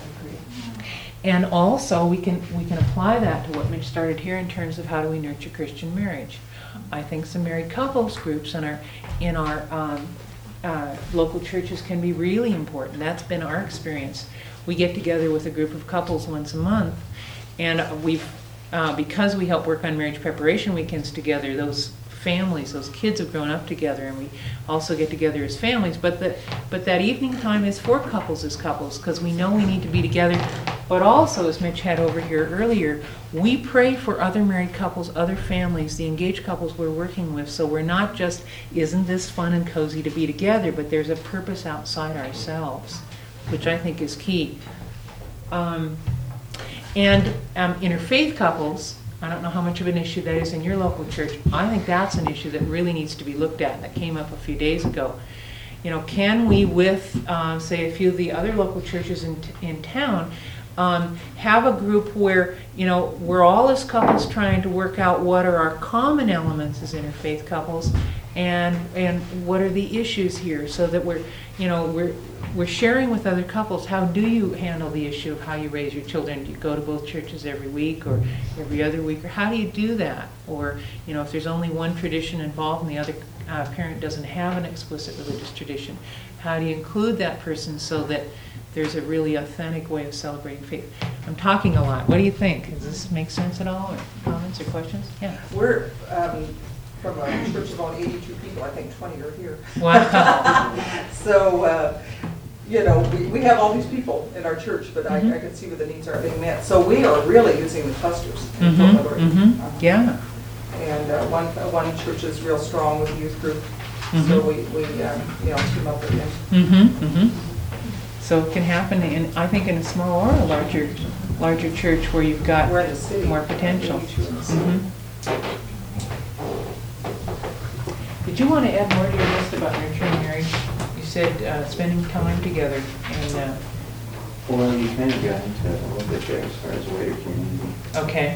And also, we can we can apply that to what Mitch started here in terms of how do we nurture Christian marriage. I think some married couples groups in our in our um, uh, local churches can be really important. That's been our experience. We get together with a group of couples once a month, and we've uh, because we help work on marriage preparation weekends together. Those families, those kids have grown up together, and we also get together as families. But the but that evening time is for couples as couples, because we know we need to be together. But also, as Mitch had over here earlier, we pray for other married couples, other families, the engaged couples we're working with. So we're not just, isn't this fun and cozy to be together, but there's a purpose outside ourselves, which I think is key. Um, and um, interfaith couples, I don't know how much of an issue that is in your local church. I think that's an issue that really needs to be looked at. That came up a few days ago. You know, can we, with, uh, say, a few of the other local churches in, in town, Um, have a group where, you know, we're all as couples trying to work out what are our common elements as interfaith couples, and and what are the issues here, so that we're, you know, we're we're sharing with other couples. How do you handle the issue of how you raise your children? Do you go to both churches every week or every other week, or how do you do that? Or, you know, if there's only one tradition involved and the other uh, parent doesn't have an explicit religious tradition, how do you include that person so that there's a really authentic way of celebrating faith? I'm talking a lot. What do you think? Does this make sense at all, or comments or questions? Yeah. We're, um, from a church of only eighty-two people, I think twenty are here. Wow. So, uh, you know, we, we have all these people in our church, but Mhm. I, I can see where the needs are being met. So we are really using the clusters in Mhm, Fort Lord. mhm. Uh, Yeah. And uh, one, uh, one church is real strong with the youth group, so Mhm. we, we, um, you know, team up with them. Mm-hmm, mm-hmm. So it can happen in, I think, in a small or a larger, larger church where you've got We're in the city. more potential. eighty-two in the city. Mhm. Did you want to add more to your list about nurturing marriage? You said uh, spending time together, and uh, Well, you kind of got into it a little bit there as far as wider community. okay.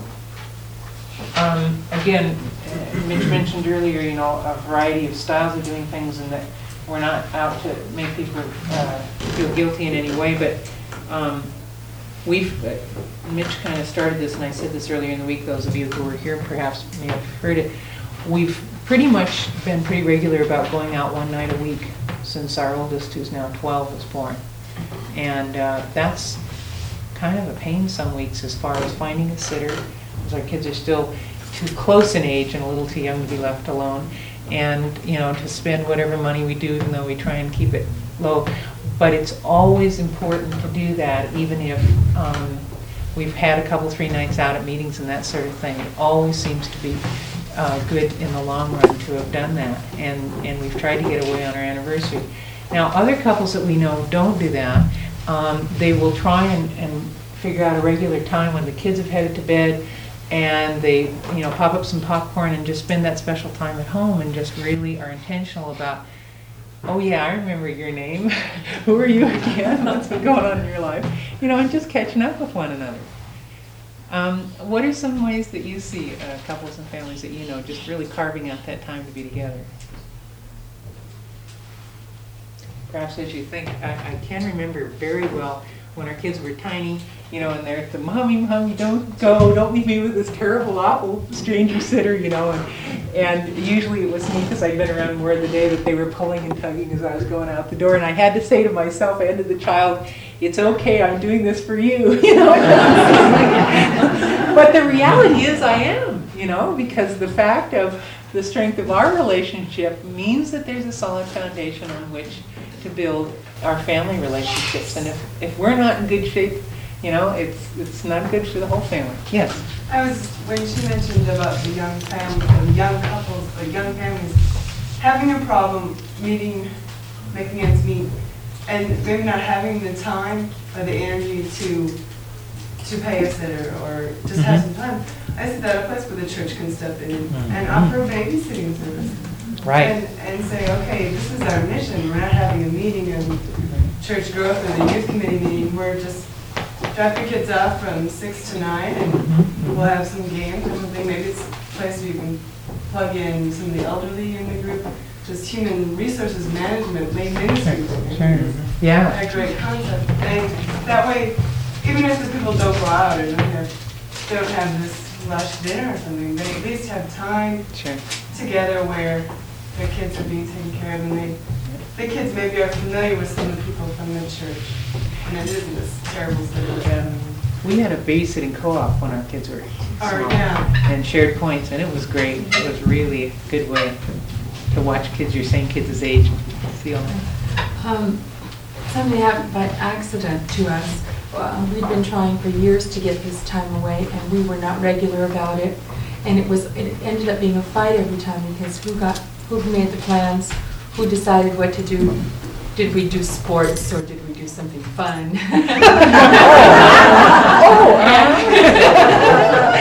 Um, again, uh, Mitch mentioned earlier, you know, a variety of styles of doing things, and that we're not out to make people uh, feel guilty in any way, but um, we've, uh, Mitch kind of started this, and I said this earlier in the week, those of you who were here perhaps may have heard it. We've pretty much been pretty regular about going out one night a week since our oldest, who's now twelve, was born. And uh, that's kind of a pain some weeks as far as finding a sitter, because our kids are still too close in age and a little too young to be left alone. And, you know, to spend whatever money we do, even though we try and keep it low. But it's always important to do that, even if um, we've had a couple, three nights out at meetings and that sort of thing. It always seems to be uh, good in the long run to have done that. And, and we've tried to get away on our anniversary. Now, other couples that we know don't do that. Um, they will try and, and figure out a regular time when the kids have headed to bed, and they, you know, pop up some popcorn and just spend that special time at home, and just really are intentional about, oh yeah, I remember your name. Who are you again? What's been going on in your life? You know, and just catching up with one another. Um, what are some ways that you see uh, couples and families that you know just really carving out that time to be together? perhaps as you think. I, I can remember very well when our kids were tiny, you know, and they're at the, mommy, mommy, don't go, don't leave me with this terrible, awful stranger sitter, you know, and, and usually it was me, because I'd been around more of the day, that they were pulling and tugging as I was going out the door, and I had to say to myself and to the child, it's okay, I'm doing this for you, you know. But the reality is I am, you know, because the fact of the strength of our relationship means that there's a solid foundation on which to build our family relationships. And if, if we're not in good shape, you know, it's it's not good for the whole family. Yes? I was, when she mentioned about the young family, the young couples, the young families, having a problem meeting, making ends meet, and maybe not having the time or the energy to to pay a sitter or just have some time. I see that a place where the church can step in and offer a babysitting service. Right. And, and say, okay, this is our mission. We're not having a meeting of church growth or the youth committee meeting. We're just drop your kids off from six to nine, and we'll have some games or something. Maybe it's a place where you can plug in some of the elderly in the group. Just human resources management, main ministry. Sure. Yeah. A great concept. And that way, even if the people don't go out or don't have, they don't have this lush dinner or something, they at least have time Sure. together where their kids are being taken care of, and they, the kids maybe are familiar with some of the people from the church, and it isn't this terrible sort of gathering. We had a babysitting co-op when our kids were Or, small, yeah. and shared points, and it was great. It was really a good way to watch kids your same kids' age. See all that. Um, something happened by accident to us. Uh, we'd been trying for years to get this time away, and we were not regular about it. And it was it ended up being a fight every time, because who got who made the plans, who decided what to do. Did we do sports or did we do something fun? Oh,